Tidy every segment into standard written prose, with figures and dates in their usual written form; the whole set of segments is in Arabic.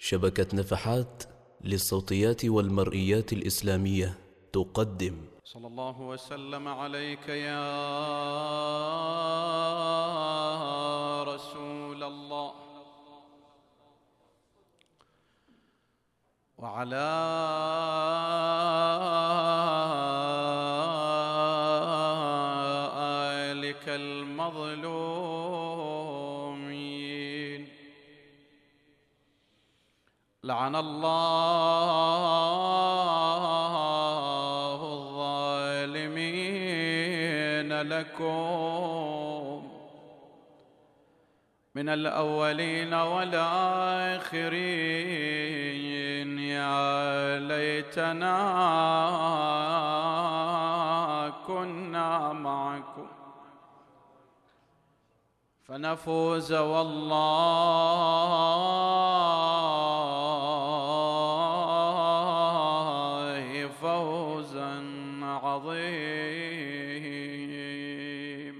شبكة نفحات للصوتيات والمرئيات الإسلامية تقدم. صلى الله وسلم عليك يا رسول الله وعلى آلك المظلومين. لعن الله الظالمين لكم من الأولين والآخرين. يا ليتنا كنا معكم فنفوز والله فوزا عظيما.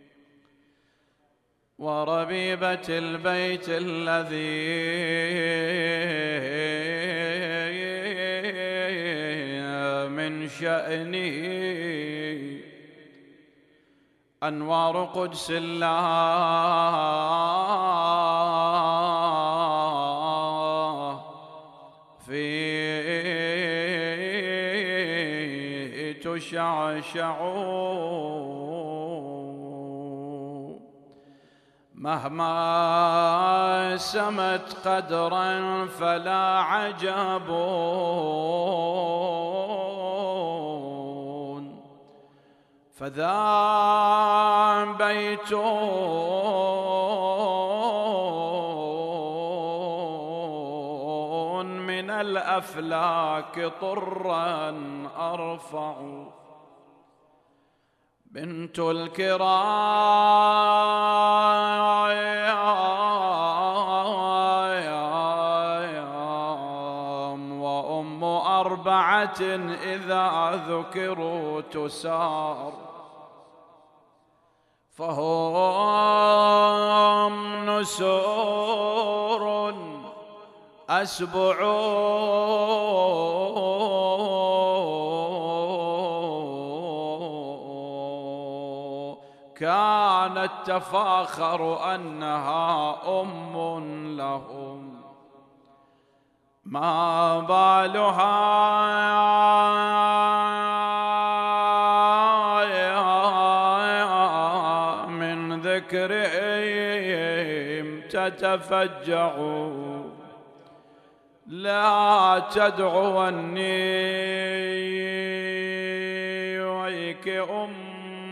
وربيبة البيت الذي من شأنه أنوار قدس الله فيه تشعشع. مهما سمت قدرا فلا عجب فذا بيت من الأفلاك طرا أرفع. بنت الكرام وأم أربعة إذا ذكروا تسار. فهم نسور أسبع كانت تفاخر أنها أم لهم. ما بالها من ذكرهم تتفجع. لا تدعوني ويك أم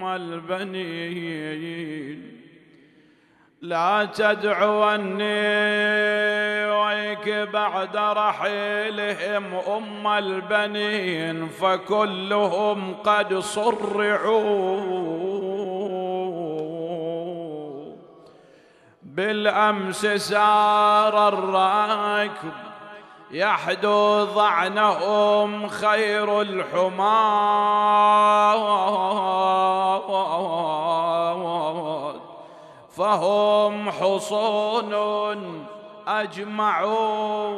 البنين، لا تدعوني ويك بعد رحيلهم أم البنين، فكلهم قد صرعوا. بالأمس سار الراكب يحدو ضعنهم خير الحماة، فهم حصون أجمعوا.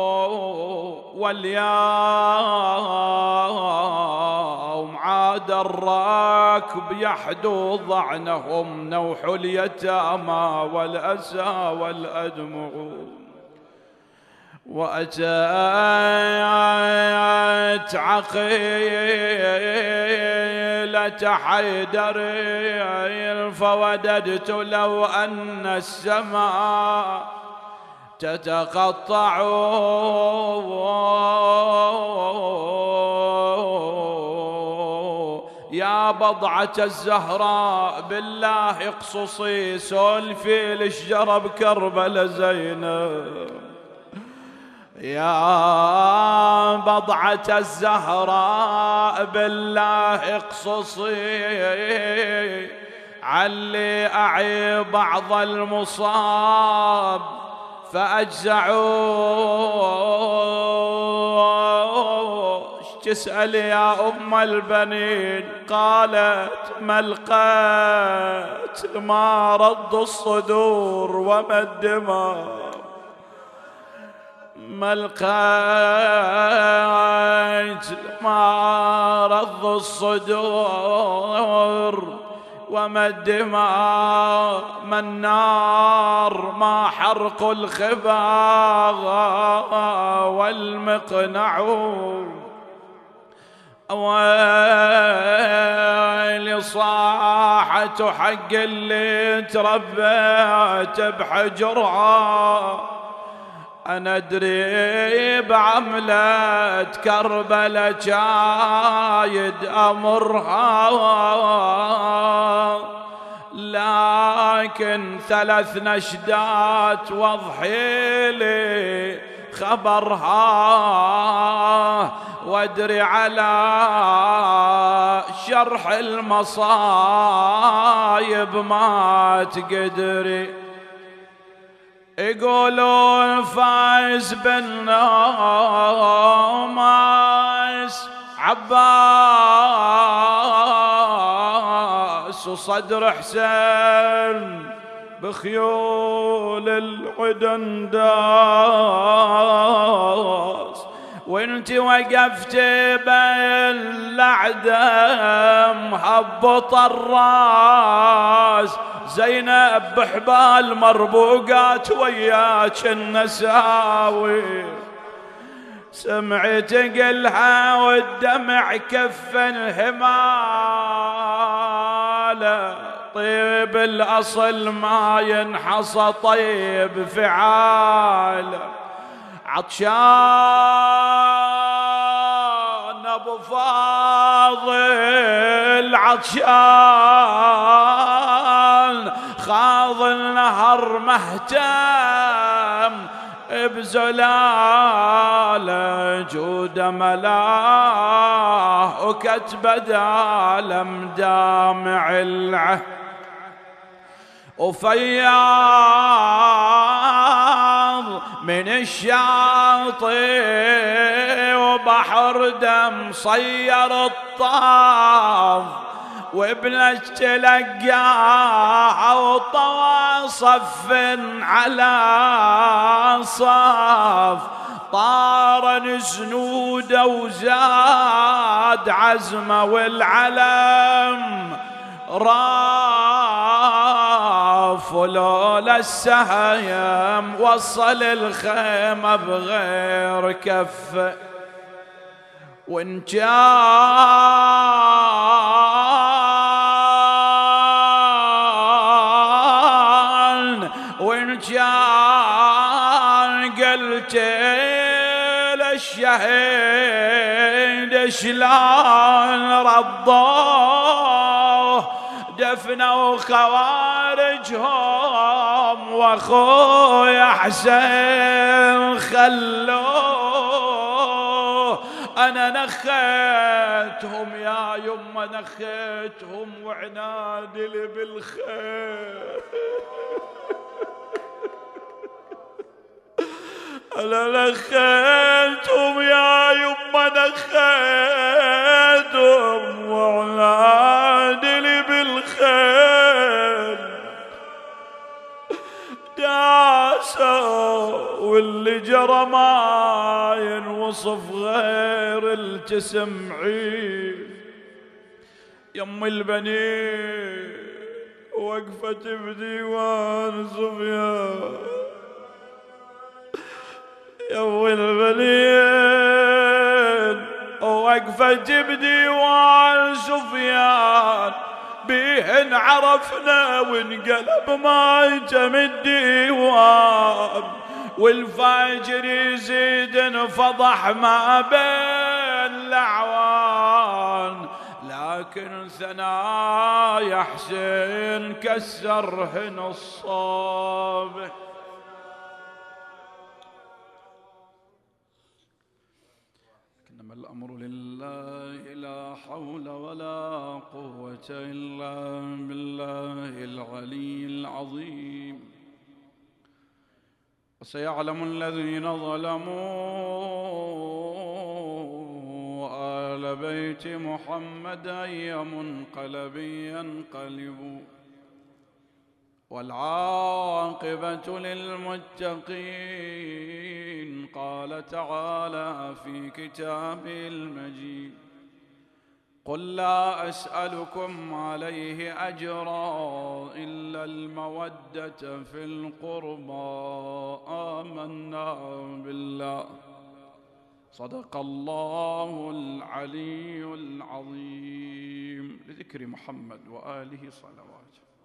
واليوم عاد الراكب يحدو ضعنهم نوح اليتامى والأسى والأدمع. وأتت عقيلة حيدر فوددت لو أن السماء تتقطع. يا بضعة الزهراء بالله اقصصي سولفي للشجرة بكربلة زينب. يا بضعة الزهراء بالله اقصصي علي أعي بعض المصاب فأجزعوا. تسأل يا أم البنين؟ قالت ما القتل ما رد الصدور وما الدماء. ما لقيت ما رض الصدور، وما الدماء ما النار، ما حرق الخبا والمقنع. ويلي صاحة حق اللي تربيت بحجرها، أنا أدري بعملة كربلة جايد أمرها، لكن 3 نشدات وضحي لي خبرها، وادري على شرح المصايب ما تقدري. يقولون فايز بن نوماس عباس، وصدر حسين بخيول العدن داس، وانت وقفت بين الأعدام هبط الراس، زينب بحبال مربوقات وياك النساوي، سمعت قلها والدمع كفن هماله، طيب الأصل ما ينحصى طيب فعاله، عطشان أبو فاضل عطشان، خاض النهر مهتم بزلاله، جود ملاه وكتب دالم دامع العهد، وفياض من الشاطئ وبحر دم صير الطاف، وابنك تلقاها وطوى صف على صف، طار سنوده وزاد عزمه والعلم راف، ولولا السهيم وصل الخيمة بغير كفه، وإن كان قلت للشهيد شلون رضوه، دفنوا خوارجهم واخويا حسين خلوه، انا نخيتهم يا يمه نخيتهم وعنادي لي بالخير، انا نخيتهم يا يمه نخيتهم وعنادي لي بالخير، داسوا واللي جرى ما ينوصف غير الجسم عيد. يم البنين وقفت بديوان سفيان، يم البنين وقفت بديوان سفيان، بيهن عرفنا وانقلب مايتم الديوان، والفاجر يزيد انفضح ما بين الاعوان، لكن ثنايا حسين كسرهن الصابح. إنما الأمر لله لا حول ولا قوة إلا بالله العلي العظيم. وسيعلم الذين ظلموا آل بيت محمد أي منقلب ينقلبوا. والعاقبة للمتقين. قال تعالى في كتابه المجيد: قل لا أسألكم عليه أجرا إلا المودة في القربى. آمنا بالله. صدق الله العلي العظيم. لذكر محمد وآله صلوات.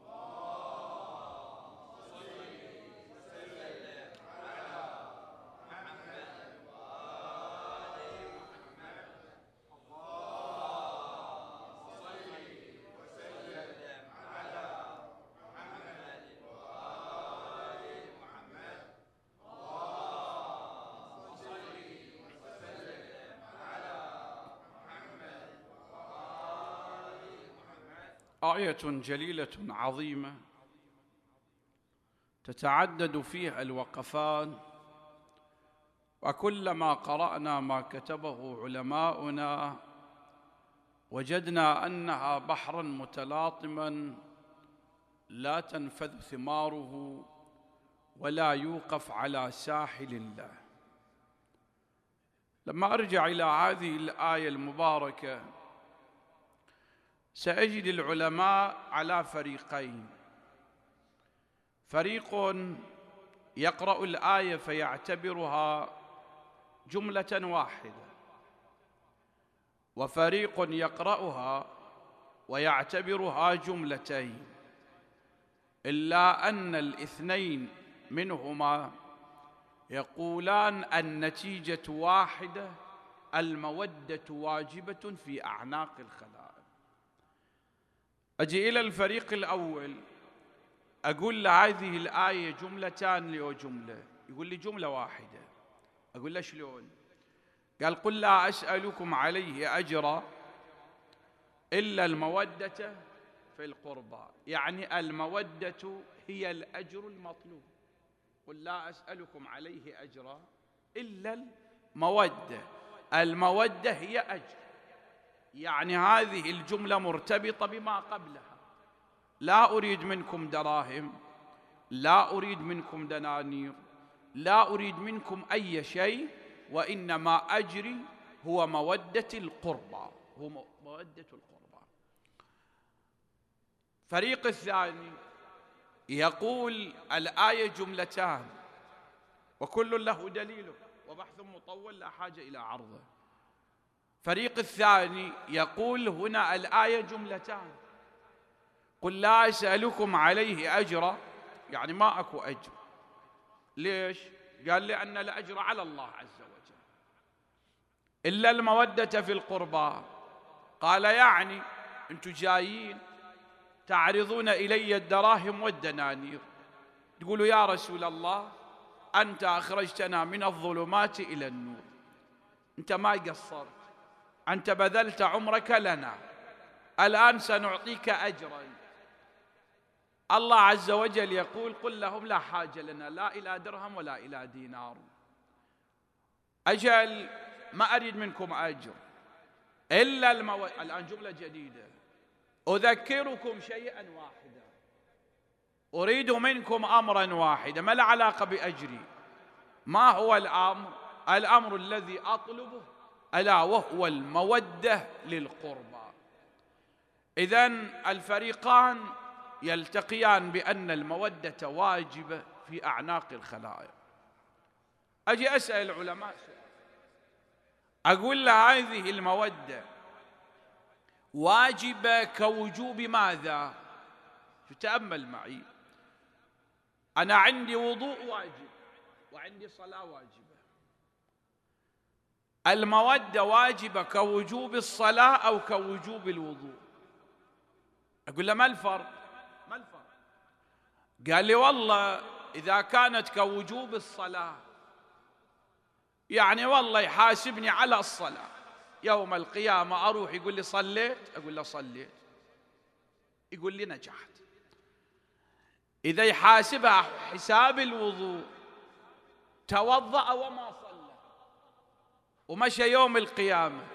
آية جليلة عظيمة تتعدد فيها الوقفات، وكلما قرأنا ما كتبه علماؤنا وجدنا أنها بحرا متلاطما لا تنفذ ثماره ولا يوقف على ساحل الله. لما أرجع إلى هذه الآية المباركة سأجد العلماء على فريقين: فريق يقرأ الآية فيعتبرها جملة واحدة، وفريق يقرأها ويعتبرها جملتين، إلا أن الاثنين منهما يقولان النتيجة واحدة: المودة واجبة في أعناق الخلائق. أجي إلى الفريق الأول أقول له هذه الآية جملتان لو جملة، يقول لي جملة واحدة. أقول له شلون؟ قال: قل لا أسألكم عليه أجرا إلا المودة في القربى، يعني المودة هي الأجر المطلوب. قل لا أسألكم عليه أجرا إلا المودة، المودة هي أجر، يعني هذه الجملة مرتبطة بما قبلها. لا أريد منكم دراهم، لا أريد منكم دنانير، لا أريد منكم أي شيء، وإنما أجري هو مودة القربى، هو مودة القربى. فريق الثاني يقول الآية جملتان وكل له دليله وبحث مطول لا حاجة إلى عرضه. فريق الثاني يقول هنا الآية جملتان: قل لا أسألكم عليه أجرا، يعني ما أكو أجر. ليش؟ قال: لأن الأجر على الله عز وجل. إلا المودة في القربى، قال يعني أنتم جايين تعرضون إلي الدراهم والدنانير، تقولوا يا رسول الله أنت أخرجتنا من الظلمات إلى النور، أنت ما قصرت، أنت بذلت عمرك لنا، الآن سنعطيك أجرا. الله عز وجل يقول: قل لهم لا حاجة لنا لا إلى درهم ولا إلى دينار، أجل ما أريد منكم أجر إلا الآن جملة جديدة: أذكركم شيئا واحدا، أريد منكم أمرا واحدا، ما له علاقة بأجري. ما هو الأمر؟ الأمر الذي أطلبه ألا وهو المودة للقربى. إذن الفريقان يلتقيان بأن المودة واجبة في أعناق الخلائق. أجي أسأل العلماء سؤال، أقول له هذه المودة واجبة كوجوب ماذا؟ تتأمل معي، أنا عندي وضوء واجب وعندي صلاة واجبة، المودة واجبة كوجوب الصلاة أو كوجوب الوضوء؟ أقول له ما الفرق؟ ما الفرق؟ قال لي والله إذا كانت كوجوب الصلاة يعني والله يحاسبني على الصلاة يوم القيامة، أروح يقول لي صليت؟ أقول له صليت، يقول لي نجحت. إذا يحاسبها حساب الوضوء، توضأ وما صلى ومشى يوم القيامة،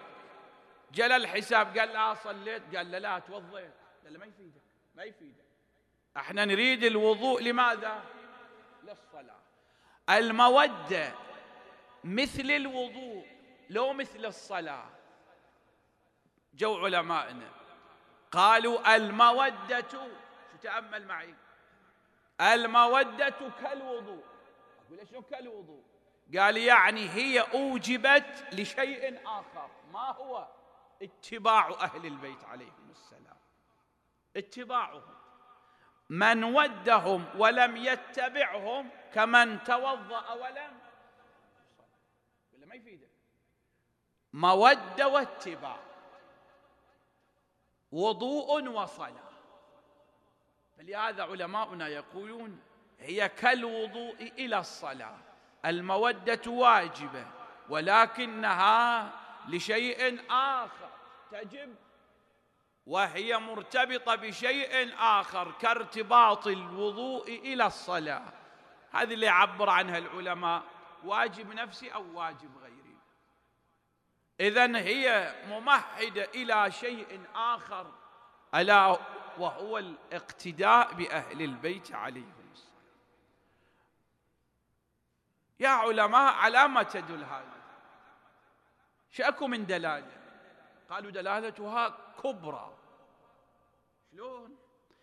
جل الحساب قال لا صليت، قال لا توضيت، قال لا ما يفيدك، ما يفيدك، احنا نريد الوضوء لماذا؟ للصلاة. المودة مثل الوضوء لو مثل الصلاة؟ جو علمائنا قالوا المودة، شو تأمل معي، المودة كالوضوء. أقول شنو كالوضوء؟ قال يعني هي أوجبت لشيء آخر، ما هو؟ اتباع أهل البيت عليهم السلام، اتباعهم. من ودهم ولم يتبعهم كمن توضأ ولم ولا ما يفيده. مودة واتباع، وضوء وصلاة. فلهذا علماؤنا يقولون هي كالوضوء إلى الصلاة. المودة واجبة ولكنها لشيء آخر تجب، وهي مرتبطة بشيء آخر كارتباط الوضوء إلى الصلاة. هذه اللي يعبر عنها العلماء واجب نفسي أو واجب غيري. إذن هي ممهدة إلى شيء آخر، ألا وهو الاقتداء بأهل البيت عليهم السلام. يا علماء على ما تدل هذا؟ شأكو من دلالة؟ قالوا دلالتها كبرى. شلون؟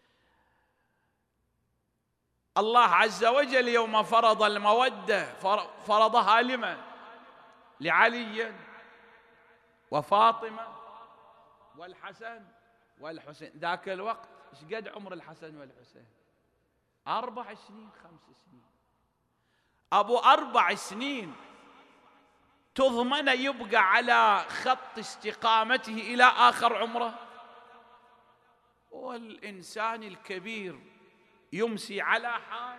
الله عز وجل يوم فرض المودة فرضها لمن؟ لعلي وفاطمة والحسن والحسين. ذاك الوقت ايش قد عمر الحسن والحسين؟ 4 سنين 5 سنين. أبو 4 سنين تضمن يبقى على خط استقامته إلى آخر عمره؟ والإنسان الكبير يمسي على حال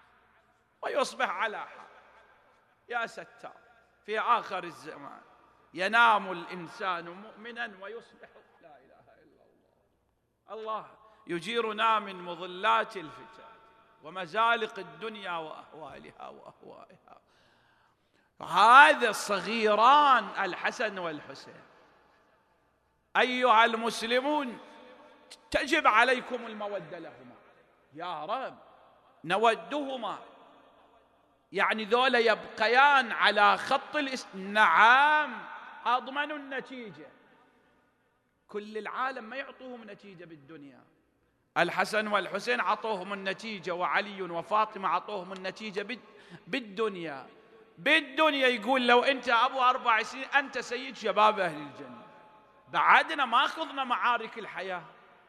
ويصبح على حال. يا ستار، في آخر الزمان ينام الإنسان مؤمنا ويصبح لا إله إلا الله. الله يجيرنا من مضلات الفتن ومزالق الدنيا وأهوالها وأهوائها. هذا الصغيران الحسن والحسين. أيها المسلمون تجب عليكم المودة لهما. يا رب نودهما، يعني ذولا يبقيان على خط نعم أضمن النتيجة. كل العالم ما يعطوهم نتيجة بالدنيا. الحسن والحسين عطوهم النتيجة، وعلي وفاطمة عطوهم النتيجة بالدنيا. يقول لو أنت أبو 4 سنين أنت سيد شباب أهل الجنة. بعدنا ما أخذنا معارك الحياة،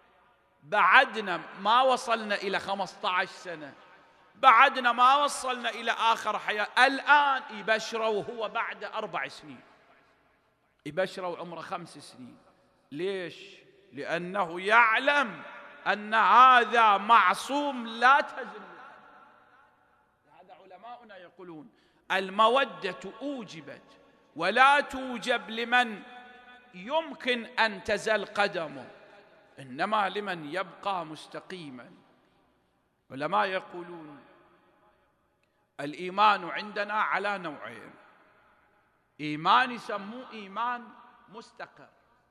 بعدنا ما وصلنا إلى 15 سنة، بعدنا ما وصلنا إلى آخر حياة. الآن يبشره وهو بعد 4 سنين، يبشره عمره 5 سنين. ليش؟ لأنه يعلم أن هذا معصوم لا تزل. هذا علماؤنا يقولون المودة أوجبت ولا توجب لمن يمكن أن تزل قدمه، إنما لمن يبقى مستقيما. علماء يقولون الإيمان عندنا على نوعين: إيمان يسموه إيمان مستقر،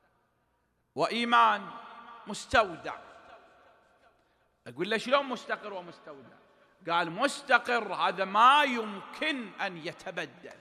وإيمان مستودع. أقول له شلون مستقر ومستودع؟ قال مستقر هذا ما يمكن أن يتبدل،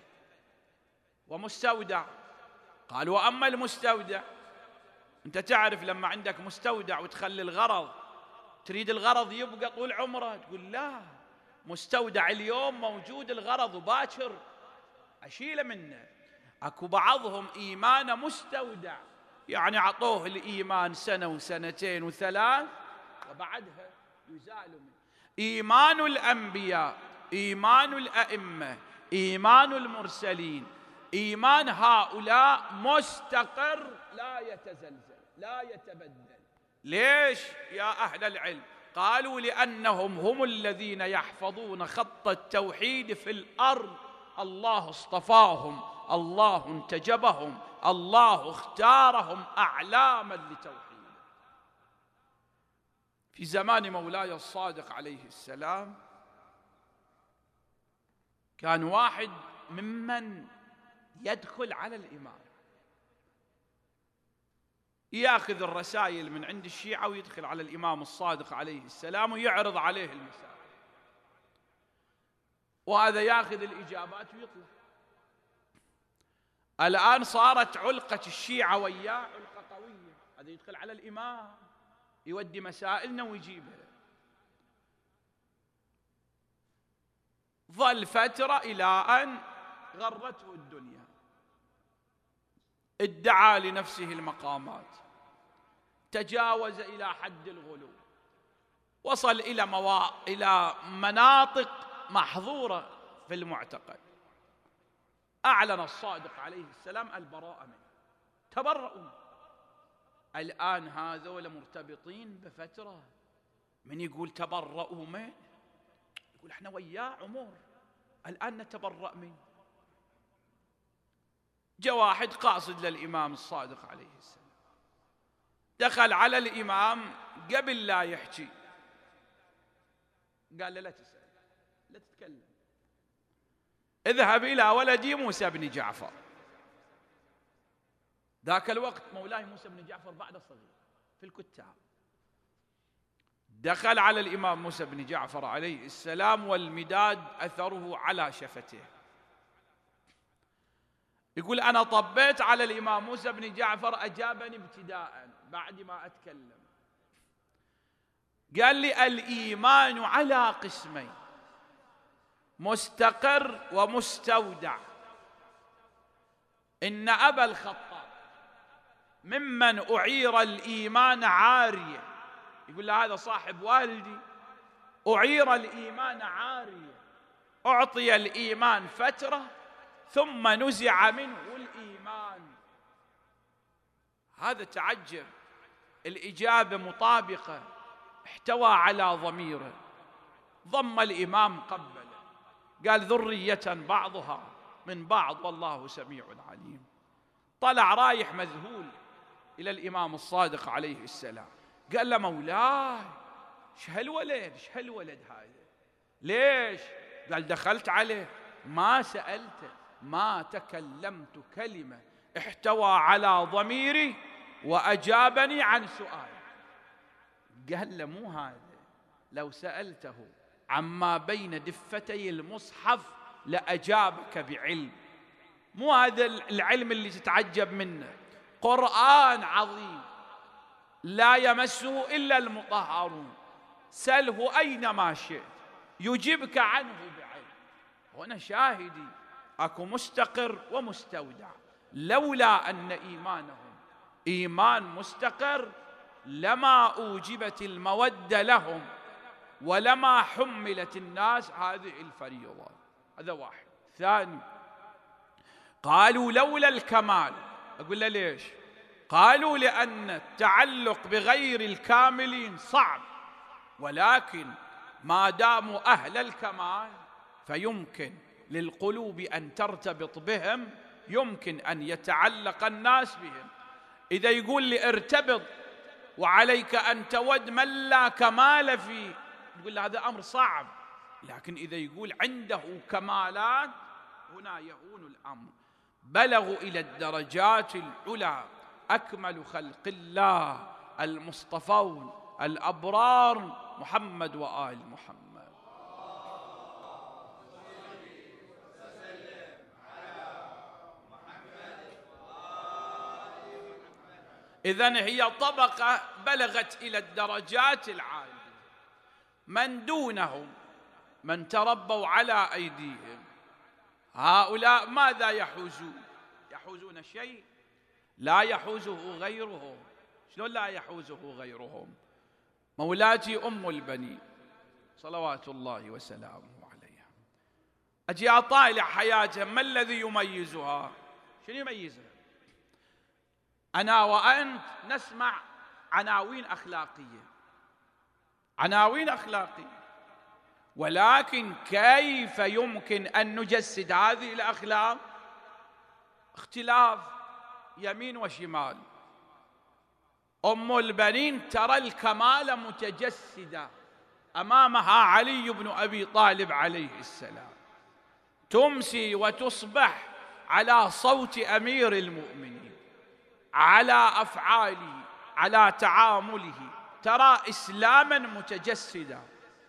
ومستودع قال وأما المستودع، أنت تعرف لما عندك مستودع وتخلي الغرض، تريد الغرض يبقى طول عمره، تقول لا، مستودع اليوم موجود الغرض وباكر أشيله منه. أكو بعضهم إيمانه مستودع، يعني عطوه الإيمان 1 و2 و3 وبعدها يزال منه. إيمان الأنبياء، إيمان الأئمة، إيمان المرسلين، إيمان هؤلاء مستقر لا يتزلزل لا يتبدل. ليش يا أهل العلم؟ قالوا لأنهم هم الذين يحفظون خط التوحيد في الأرض. الله اصطفاهم، الله انتجبهم، الله اختارهم أعلاما لتوحيده. في زمان مولاي الصادق عليه السلام كان واحد ممن يدخل على الإمام، ياخذ الرسائل من عند الشيعة ويدخل على الإمام الصادق عليه السلام ويعرض عليه المسائل، وهذا ياخذ الإجابات ويطلع. الآن صارت علقة الشيعة وياه علقة قوية، هذا يدخل على الإمام يودي مسائلنا ويجيبها. ظل فترة إلى أن غرته الدنيا، ادعى لنفسه المقامات، تجاوز إلى حد الغلو، وصل إلى مناطق محظورة في المعتقد. أعلن الصادق عليه السلام البراءة منه، تبرؤوا. الآن هذول مرتبطين بفترة، من يقول تبرؤوا منه يقول احنا وياه عمر، الآن نتبرأ منه. جاء واحد قاصد للإمام الصادق عليه السلام، دخل على الإمام قبل لا يحكي، قال له لا تسأل لا تتكلم، اذهب إلى ولدي موسى بن جعفر. ذاك الوقت مولاي موسى بن جعفر بعد صغير في الكتاب. دخل على الإمام موسى بن جعفر عليه السلام والمداد أثره على شفته. يقول أنا طبيت على الإمام موسى بن جعفر، أجابني ابتداء بعد ما أتكلم، قال لي الإيمان على قسمين، مستقر ومستودع. إن أبا الخطاب ممن أعير الإيمان عارية، يقول له هذا صاحب والدي أعير الإيمان عارية، أعطي الإيمان فترة ثم نزع منه الإيمان. هذا تعجب، الإجابة مطابقة، احتوى على ضميره. ضم الإمام قبله، قال ذرية بعضها من بعض والله سميع عليم. طلع رايح مذهول إلى الإمام الصادق عليه السلام، قال له مولاي ايش هالولد هذا؟ ليش؟ قال دخلت عليه ما سألته، ما تكلمت كلمة احتوى على ضميري وأجابني عن سؤالي. قال له مو هذا، لو سألته عما بين دفتي المصحف لأجابك بعلم، مو هذا العلم اللي تتعجب منه، قرآن عظيم لا يمسه إلا المطهرون، سله أينما شئت يجيبك عنه بعلم. هنا شاهدي أكو مستقر ومستودع، لولا أن إيمانهم إيمان مستقر لما أوجبت المودة لهم ولما حملت الناس هذه الفريضة. هذا واحد. ثاني، قالوا لولا الكمال. أقول له ليش؟ قالوا لأن التعلق بغير الكاملين صعب، ولكن ما داموا أهل الكمال فيمكن للقلوب أن ترتبط بهم، يمكن أن يتعلق الناس بهم. إذا يقول لي ارتبط وعليك أن تود من لا كمال فيه، يقول له هذا أمر صعب، لكن إذا يقول عنده كمالات هنا يهون الأمر. بلغوا إلى الدرجات العلى، أكمل خلق الله المصطفون الأبرار محمد وآل محمد. إذن هي طبقة بلغت إلى الدرجات العالية. من دونهم من تربوا على أيديهم، هؤلاء ماذا يحوزون؟ يحوزون شيء لا يحوزه غيرهم. شلون لا يحوزه غيرهم؟ مولاتي أم البنين صلوات الله وسلامه عليها، أجي أطالع حياتها، ما الذي يميزها؟ شنو يميزها؟ أنا وأنت نسمع عناوين أخلاقية، عناوين أخلاقية، ولكن كيف يمكن أن نجسد هذه الأخلاق؟ اختلاف يمين وشمال. أم البنين ترى الكمال متجسدا، أمامها علي بن أبي طالب عليه السلام، تمسي وتصبح على صوت أمير المؤمنين، على أفعاله على تعامله، ترى إسلاما متجسدا.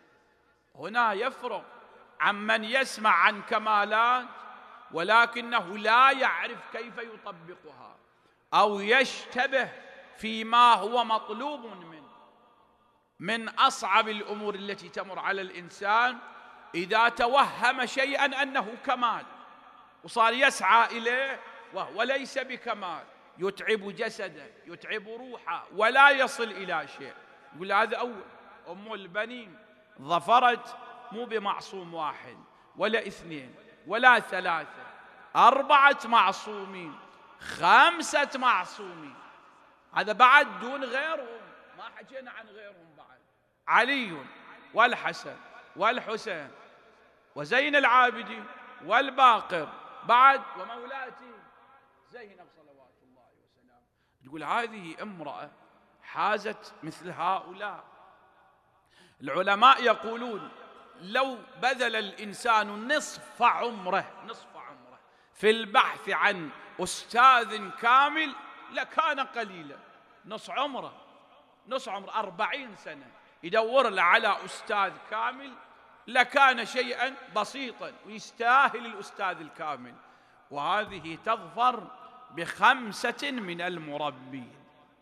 هنا يفرق عمن يسمع عن كمالات ولكنه لا يعرف كيف يطبقها، أو يشتبه فيما هو مطلوب منه. من أصعب الأمور التي تمر على الإنسان إذا توهم شيئا أنه كمال وصار يسعى إليه وهو ليس بكمال، يتعب جسده، يتعب روحه، ولا يصل إلى شيء. يقول هذا أول. أم البنين ظفرت مو بمعصوم واحد ولا اثنين ولا ثلاثة، 4 معصومين، 5 معصومين. هذا بعد دون غيرهم، ما حكينا عن غيرهم بعد. علي والحسن والحسين وزين العابدين والباقر بعد، ومولاتي زينب صلوات الله وسلامه. تقول هذه امرأة حازت مثل هؤلاء. العلماء يقولون لو بذل الإنسان نصف عمره في البحث عن أستاذ كامل لكان قليلا. نصف عمره 40 سنة يدور له على أستاذ كامل لكان شيئا بسيطا، ويستاهل الأستاذ الكامل. وهذه تظفر ب5 من المربين،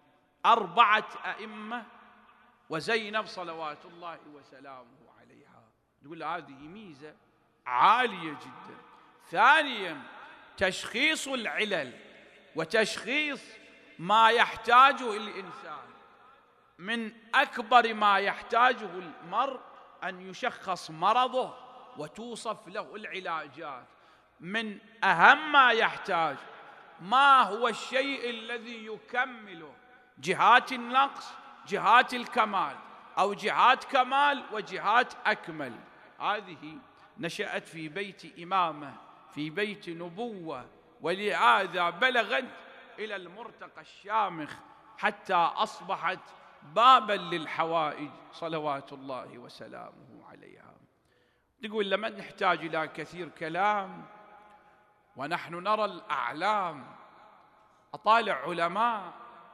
4 أئمة وزينب صلوات الله وسلامه عليها. تقول هذه ميزة عالية جدا. ثانيا تشخيص العلل وتشخيص ما يحتاجه الإنسان. من أكبر ما يحتاجه المرء أن يشخص مرضه وتوصف له العلاجات. من أهم ما يحتاج ما هو الشيء الذي يكمله جهات النقص، جهات الكمال، أو جهات كمال وجهات أكمل. هذه نشأت في بيت إمامة، في بيت نبوة، ولهذا بلغت إلى المرتقى الشامخ حتى أصبحت بابا للحوائج صلوات الله وسلامه عليها. تقول لما نحتاج إلى كثير كلام ونحن نرى الأعلام. أطالع علماء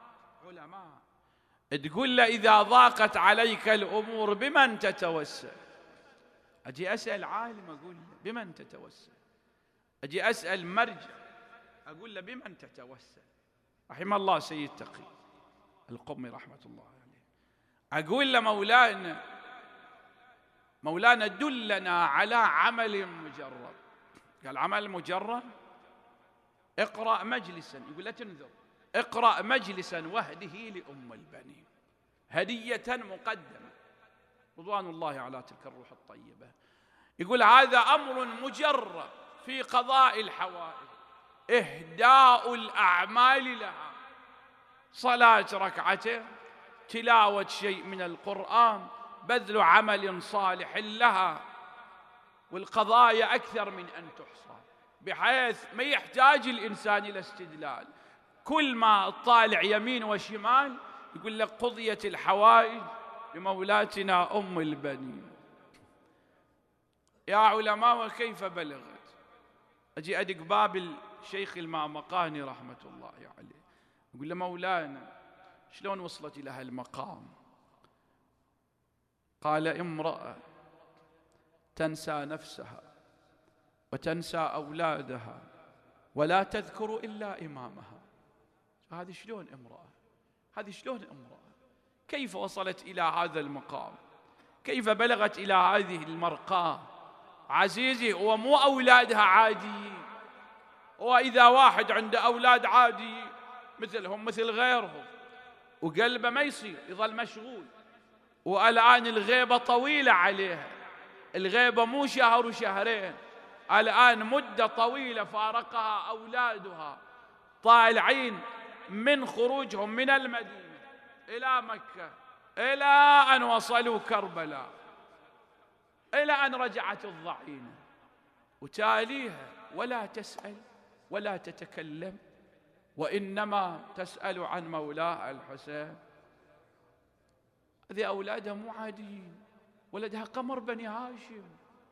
تقول له إذا ضاقت عليك الأمور بمن تتوسل؟ أجي أسأل عالم أقول له بمن تتوسل؟ أجي أسأل مرجع أقول له بمن تتوسل؟ رحم الله سيد تقي القمي رحمة الله عليه. أقول له مولانا دلنا على عمل مجرد. قال عمل مجرد؟ اقرأ مجلسا، يقول لا تنذر، اقرأ مجلسا وهده لأم البنين هدية مقدمة رضوان الله على تلك الروح الطيبة. يقول هذا أمر مجرد في قضاء الحوائج، إهداء الأعمال لها، صلاة ركعتين، تلاوة شيء من القرآن، بذل عمل صالح لها، والقضايا أكثر من أن تحصى، بحيث ما يحتاج الإنسان إلى استدلال. كل ما طالع يمين وشمال يقول لك قضيت الحوائج بمولاتنا أم البنين. يا علماء وكيف بلغت؟ أجي أدق باب الشيخ المامقاني رحمة الله عليه، يقول له مولانا شلون وصلت إلى هالمقام؟ قال امرأة تنسى نفسها وتنسى أولادها ولا تذكر إلا إمامها. هذه شلون امرأة؟ كيف وصلت إلى هذا المقام؟ كيف بلغت إلى هذه المرقاة؟ عزيزي هو مو أولادها عاديين، وإذا واحد عنده أولاد عادي مثلهم مثل غيرهم وقلبه ما يصير، يظل مشغول. والآن الغيبة طويلة عليها، الغيبة مو شهر وشهرين، الآن مدة طويلة فارقها أولادها طالعين من خروجهم من المدينة إلى مكة إلى أن وصلوا كربلاء، إلى أن رجعت الضعينة وتاليها ولا تسأل ولا تتكلم، وإنما تسأل عن مولاها الحسين. هذه أولادها مو عاديين، ولدها قمر بني هاشم.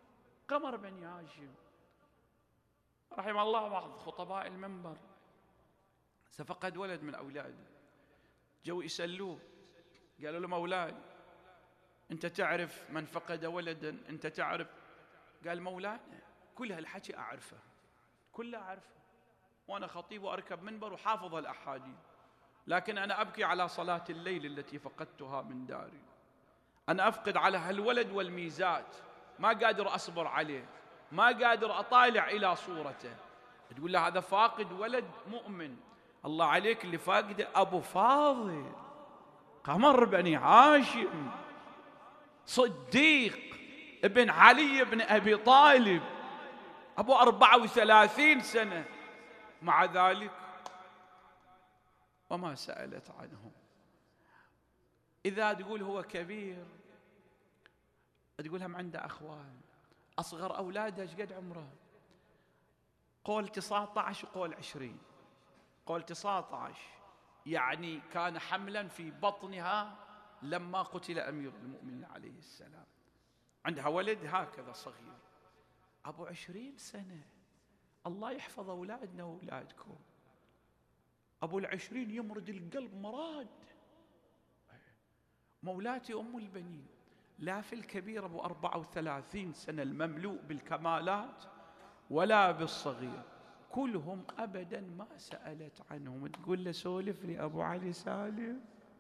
رحم الله بعض خطباء المنبر فقد ولد من أولاده، جو يسألوه، قالوا له مولاي أنت تعرف من فقد ولدا؟ أنت تعرف؟ قال مولانا كل هالحكي أعرفه، كله أعرفه، وأنا خطيب وأركب منبر وحافظ الأحاديث، لكن أنا أبكي على صلاة الليل التي فقدتها من داري. أنا أفقد على هالولد والميزات، ما قادر أصبر عليه، ما قادر أطالع إلى صورته. تقول له هذا فاقد ولد مؤمن. الله عليك اللي فاقده أبو فاضل، قمر بني هاشم، صديق ابن علي بن أبي طالب، أبو 34 سنة، مع ذلك وما سألت عنهم. إذا تقول هو كبير، تقول هم عنده أخوان، أصغر أولاده ايش قد عمره؟ قول 19 وقول 20. قول 19 يعني كان حملا في بطنها لما قتل أمير المؤمنين عليه السلام، عندها ولد هكذا صغير. أبو 20 سنة، الله يحفظ أولادنا وأولادكم. أبو 20 يمرد القلب مراد. مولاتي أم البنين، لا في الكبير أبو 34 سنة المملوء بالكمالات ولا بالصغير، كلهم أبدا ما سألت عنهم. تقول له سولف لي أبو علي سالم.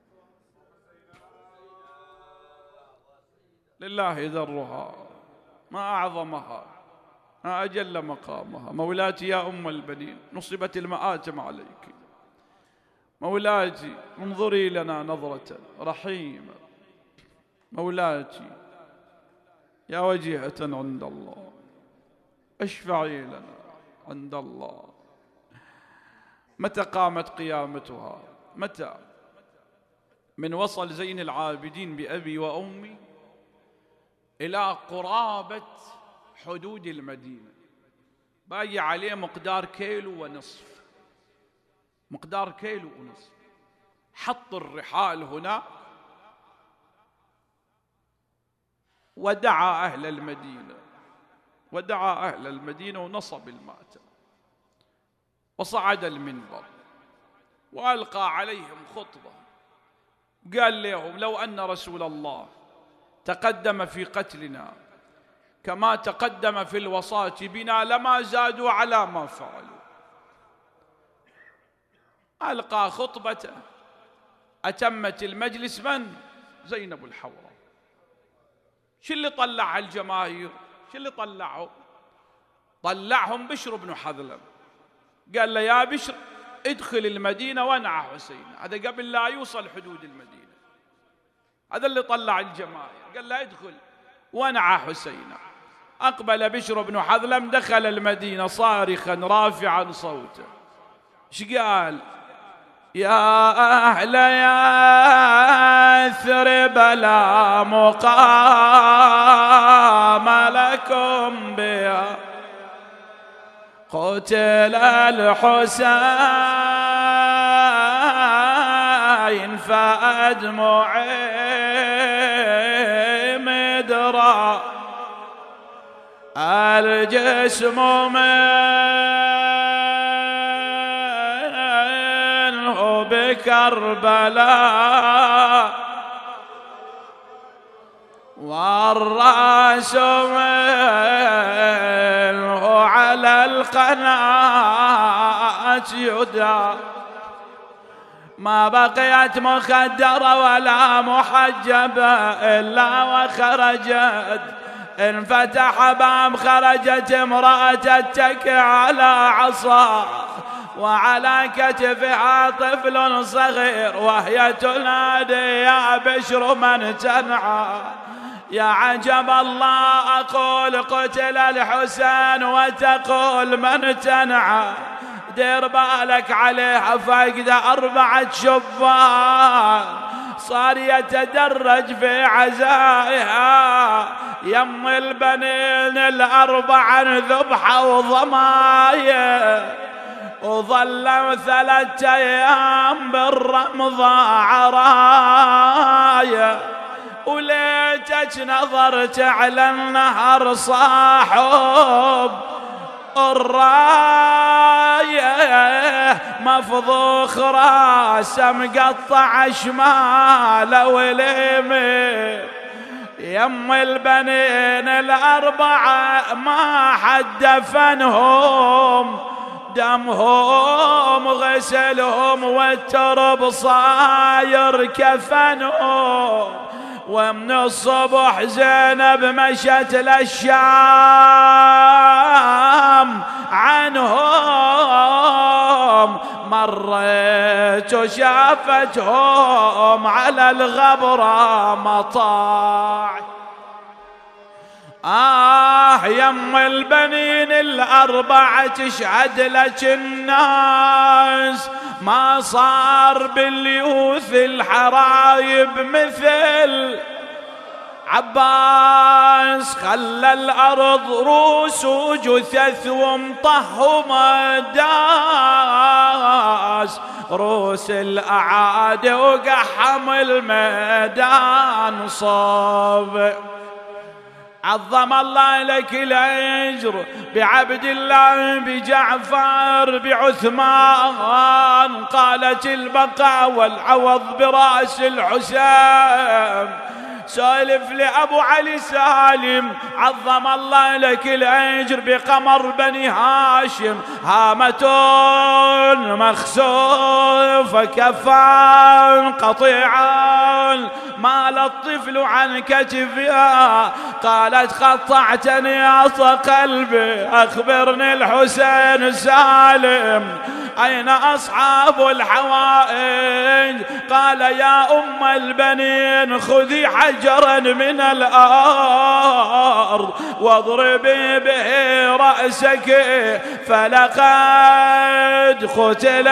لله ذرها، ما أعظمها، ما أجل مقامها. مولاتي يا أم البنين، نصبت المآتم عليك. مولاتي انظري لنا نظرة رحيمة. مولاتي يا وجيهة عند الله، اشفعي لنا عند الله. متى قامت قيامتها؟ متى؟ من وصل زين العابدين بأبي وأمي إلى قرابة حدود المدينة، باقي عليه مقدار كيلو ونصف، مقدار كيلو ونصف. حط الرحال هناك ودعا أهل المدينة، ودعا أهل المدينة ونصب الماتم وصعد المنبر وألقى عليهم خطبة. قال لهم لو أن رسول الله تقدم في قتلنا كما تقدم في الوصاة بنا لما زادوا على ما فعلوا. ألقى خطبته، أتمت المجلس من؟ زينب الحوراء. شو اللي طلع الجماهير؟ شو اللي طلعهم؟ طلعهم بشر بن حذلم، قال له يا بشر ادخل المدينة وانعى حسين. هذا قبل لا يوصل حدود المدينة، هذا اللي طلع الجماهير، قال له ادخل وانعى حسين. أقبل بشر بن حذلم، دخل المدينة صارخا رافعا صوته. ايش قال؟ يا أهل يثرب لا مقام لكم بها، قتل الحسين فأدمعي مدرا، الجسم منه بكربلاء، والرأس منه على القناة يدعى، ما بقيت مخدرة ولا محجبة إلا وخرجت، انفتح باب خرجت امرأة تتكئ على عصا وعلى كتفها طفل صغير وهي تنادي يا بشر من تنعى. يا عجب الله، أقول قتل الحسين وتقول من تنعى. دير بالك عليها فقد 4 شبان، صار يتدرج في عزائها، يم البنين 4 ذبحة وضمايا، وظلوا 3 أيام بالرمضة عرايا، وليتك نظرت على النهر صاحب الراية مفضوخ راسه مقطع شماله واليمين، يم البنين الأربعة ما حد دفنهم، دمهم غسلهم والترب صاير كفنهم. ومن الصبح زينب مشت للشام عنهم، مرت وشافتهم على الغبرة مطاع. يم البنين الأربعة تشهد لك الناس، ما صار باليوث الحرايب مثل عباس، خلى الأرض روس وجثث ومطهم داس، روس الأعادي وقحم الميدان صاب. عظم الله لك الأجر بعبد الله بجعفر بعثمان، قالت البقاء والعوض براس الحسين. سالف لأبو علي سالم عظم الله لك الأجر بقمر بني هاشم، هامة مخسوفة كفان قطيعان مال الطفل عن كتفها، قالت قطعتني عصا قلبي أخبرني الحسين سالم أين أصحاب الحوائج؟ قال يا أم البنين خذي حجرا من الأرض واضربي به رأسك فلقد قتل.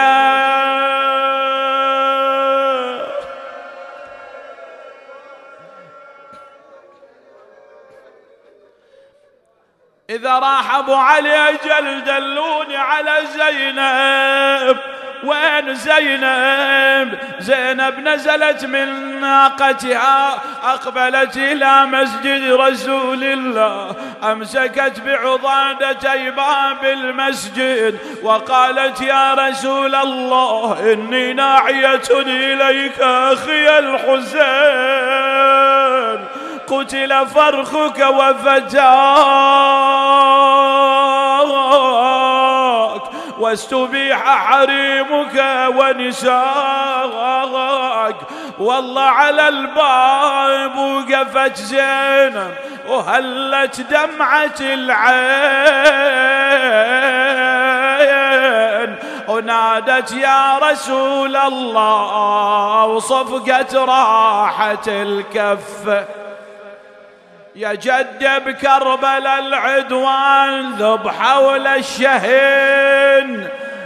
إذا راح أبو علي أجل دلوني على زينب. وين زينب؟ زينب نزلت من ناقتها أقبلت إلى مسجد رسول الله، أمسكت بعضادتي باب المسجد وقالت يا رسول الله إني ناعية إليك أخي الحسين، قتل فرخك وفتاك واستبيح حريمك ونساك. والله على الباب وقفت زينب وهلت دمعة العين ونادت يا رسول الله وصفقت راحة الكف. يا جد بكربلاء العدوان ذب حول الشهين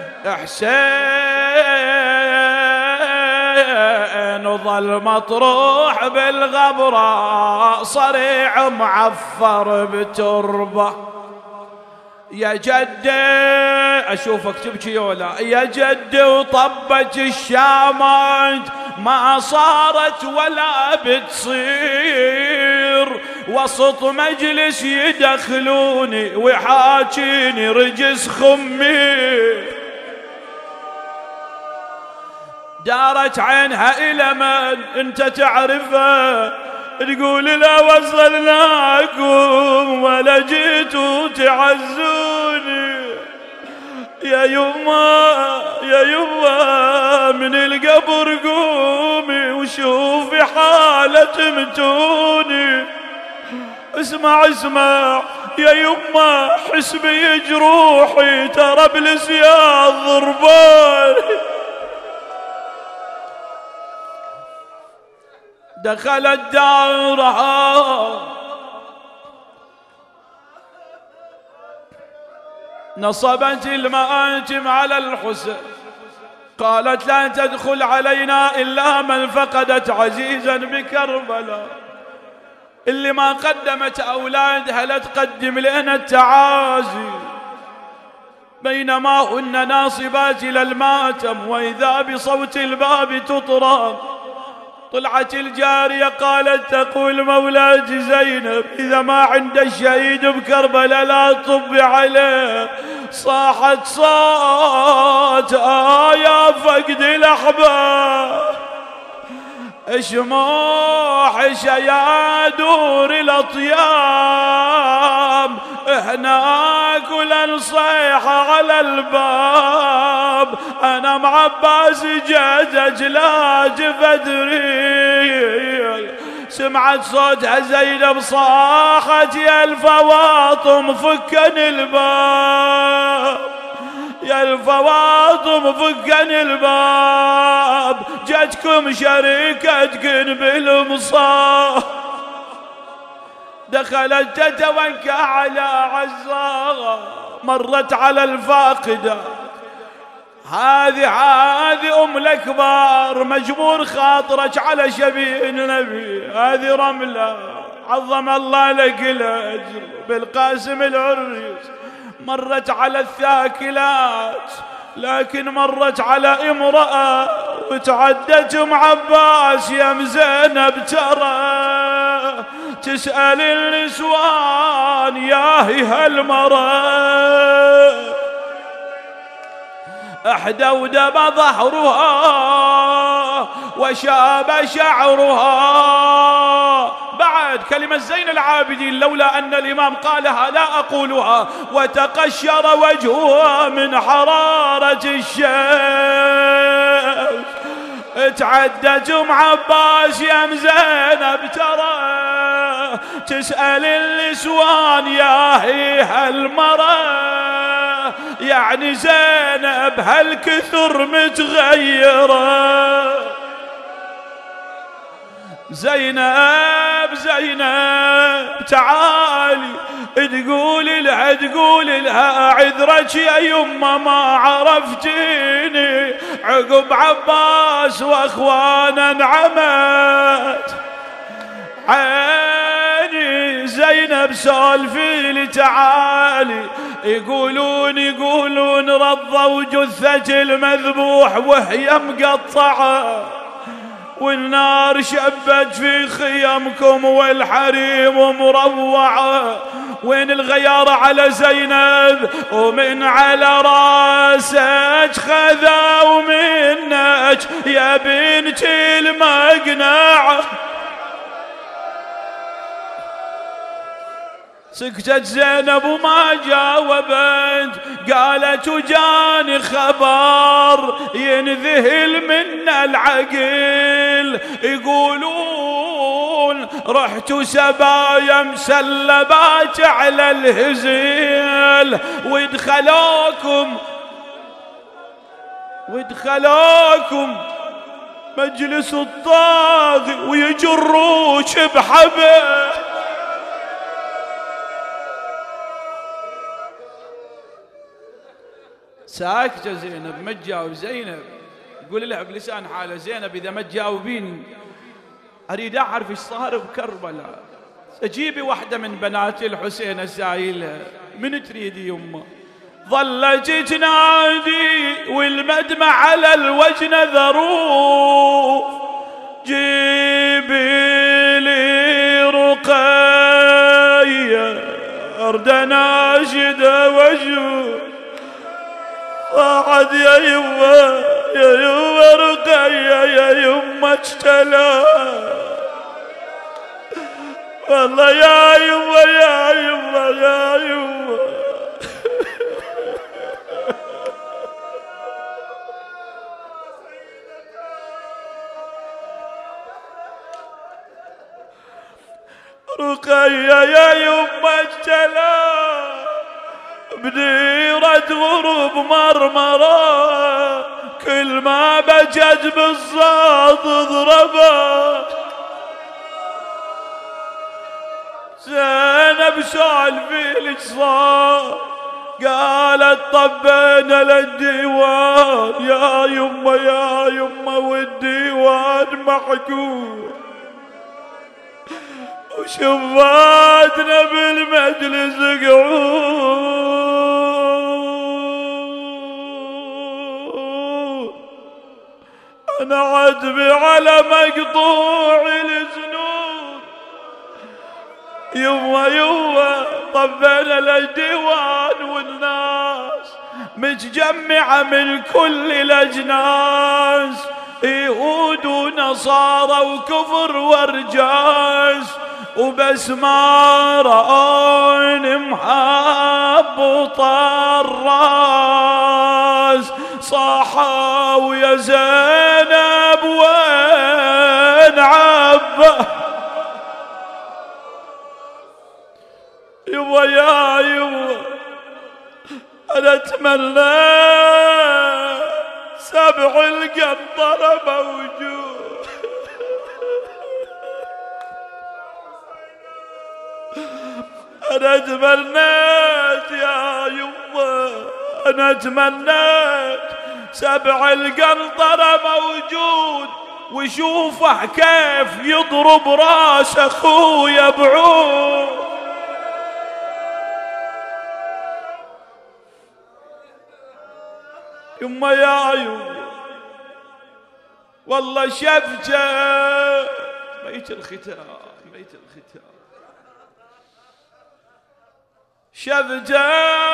حسين، وظل مطروح بالغبرة صريع معفر بتربة. يا جد أشوفك تبكي ولا يا جد وطبت الشامات ما صارت ولا بتصير، وسط مجلس يدخلوني ويحاكيني رجس خمي. دارت عينها إلى من انت تعرفه تقول لا وصلناكم ولا جيتوا تعزوني. يا يما يا يما من القبر قومي وشوفي حالة متوني. اسمع اسمع يا يما حسبي جروحي ترى بالسياط ضربان. دخلت دارها نصبت المآتم على الحسين، قالت لا تدخل علينا إلا من فقدت عزيزا بكربلاء، اللي ما قدمت أولادها لا تقدم لنا التعازي. بينما هن ناصبات إلى الماتم وإذا بصوت الباب تطرق طلعت الجارية قالت تقول مولاتي زينب إذا ما عند الشهيد بكربلاء لا طبي عليه. صاحت صوت يا فقد الأحباب شموح شيادور الأطياب هناك ولنصيحة على الباب أنا معباس جاز جلاج فدري. سمعت صوتها زينب صاحت يا الفواطم فكن الباب يا الفواطم فكن الباب جاتكم شريكتكن بالمصاب. دخلت تتوكى على عزاها مرت على الفاقدة هذه أم الأكبار مجبور خاطرك على شبيه النبي. هذه رملة عظم الله لك الأجر بالقاسم العريس. مرت على الثاكلات لكن مرت على امرأة وتعدت عباس يا زينب ترى تسأل النسوان يا هي هالمرأة احدى ودب ظهرها وشاب شعرها. بعد كلمة زين العابدين لولا أن الإمام قالها لا أقولها. وتقشر وجهها من حرارة الشمس تعدت عباس يا زينب ترى تسأل النسوان يا هي هالمرأة يعني زينب هالكثر متغيرة. زينب تعالي تقول لها عذرك يا يمه ما عرفتيني عقب عباس واخوانا انعمت عيني. زينب سولفي لي تعالي يقولون رضوا جثة المذبوح وهي مقطعة والنار شبت في خيامكم والحريم مروعة. وين الغيار على زينب ومن على راسك خذوا منك يا بنتي المقنعة. سكتت زينب وما جاوبت قالت وجاني خبر ينذهل من العقل يقولون رحت سبايا مسلبات على الهزيل وادخلوكم مجلس الطاغي ويجروك بحبل. ساكتة زينب ما تجاوب. زينب قول لها بلسان حاله زينب إذا ما تجاوبين أريد أعرف إيش صار بكربلاء. أجيبي واحدة من بنات الحسين أسائلها من تريدي يمه. ظلت تنادي والمدمع على الوجه ذروف جيبي لي رقية أرد ناشد وجه صاحت يا يمه رقية يا يمه اجتلى والله يا يمه رقية يا يمه اجتلى بديرة غروب مرمرة كل ما بجد بالصوت ضربه. زينب سالفي لك صار قالت طبينا للديوان يا يمه والديوان محكوم وشفاتنا بالمجلس قعود أنا عذبي على مقطوع الجنود. يوه طبينا الديوان والناس متجمعة من كل الأجناس، يهود ونصارى وكفر ورجاس، وبس ما رأون محبط الراس صاحوا يا زينب وين عبه. يبا يا يبا أنا أتمنى سبع القنطرة موجود. أنا تمنيت يا يبا، أنا تمنيت سبع القنطرة موجود، وشوفه كيف يضرب راس أخويا بعود. يما يا يما والله شفجة ميت الختام، ميت الختام شفجة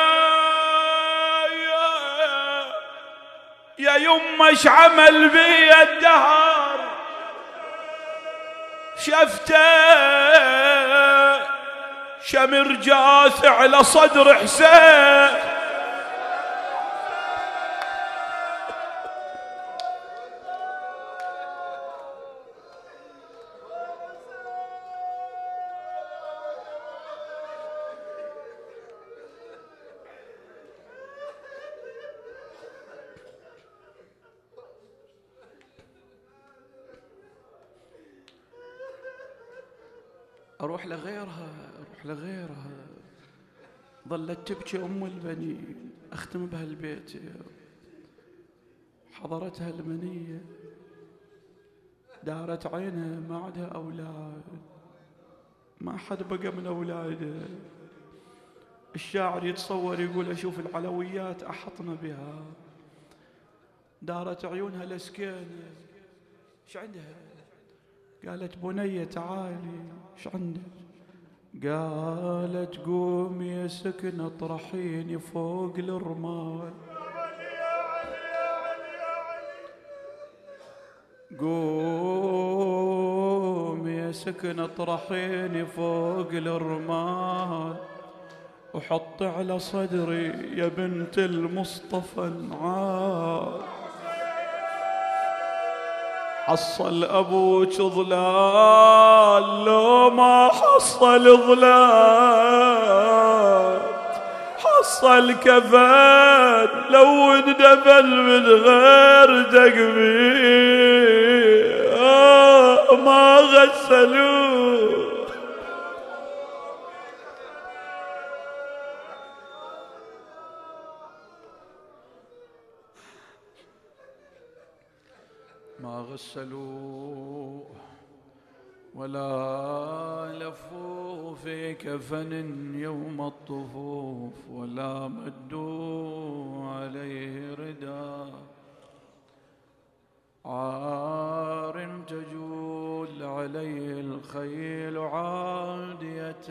يا يما ايش عمل بي الدهر. شفته شمر جاث على صدر حسين، أروح لغيرها، أروح لغيرها. ظلت تبكي أم البنين، أختم بهالبيت. حضرتها المنية، دارت عينها ما عندها أولاد، ما حد بقى من أولاده. الشاعر يتصور يقول أشوف العلويات أحطنا بها. دارت عيونها لسكينة، إيش عندها؟ قالت بنية تعالي، إيش عندك؟ قالت قومي يا سكنة اطرحيني فوق الرمال. قومي يا سكنة اطرحيني فوق الرمال، وحطي على صدري يا بنت المصطفى نعال. حصل أبوك ظلال لو ما حصل ظلال، حصل كفن لو اندفن من غير تكفين ما غسلوه. ما غسلوه ولا لفوا في كفن يوم الطفوف، ولا مدوا عليه رداء. عار تجول عليه الخيل عادية،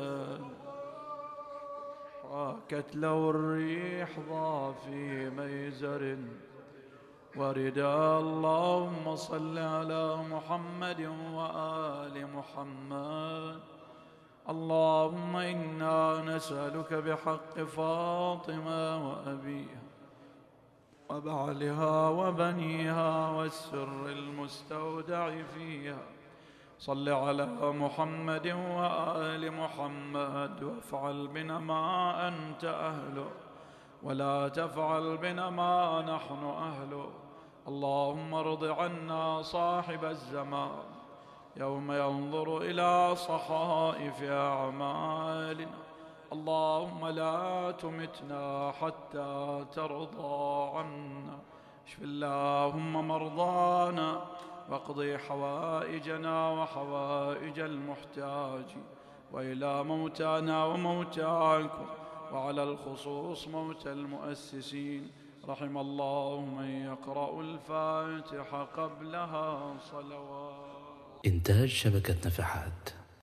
حاكت لو الريح ضافي ميزر ورداء. اللهم صل على محمد وآل محمد. اللهم إنا نسألك بحق فاطمة وأبيها وبعلها وبنيها والسر المستودع فيها، صل على محمد وآل محمد، وافعل بنا ما أنت أهله ولا تفعل بنا ما نحن أهله. اللهم ارض عنا صاحب الزمان يوم ينظر إلى صحائف أعمالنا. اللهم لا تمتنا حتى ترضى عنا. اشف اللهم مرضانا واقضي حوائجنا وحوائج المحتاج، وإلى موتانا وموتاكم، وعلى الخصوص موتى المؤسسين. رحم الله من يقرأ الفاتحة قبلها صلوات. إنتاج شبكة نفحات.